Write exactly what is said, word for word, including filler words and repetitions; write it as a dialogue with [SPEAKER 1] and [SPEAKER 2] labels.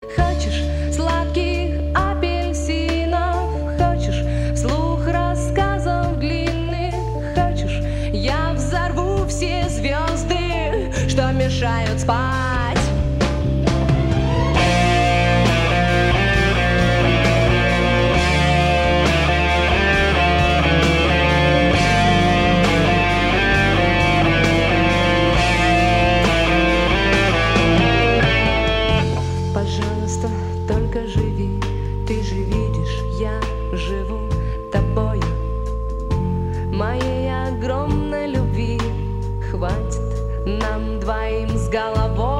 [SPEAKER 1] Хочешь сладких апельсинов, хочешь вслух рассказов длинных, хочешь я взорву все звезды, что мешают спать. Пожалуйста, только живи, ты же видишь, я живу тобою. Моей огромной любви хватит нам двоим с головой.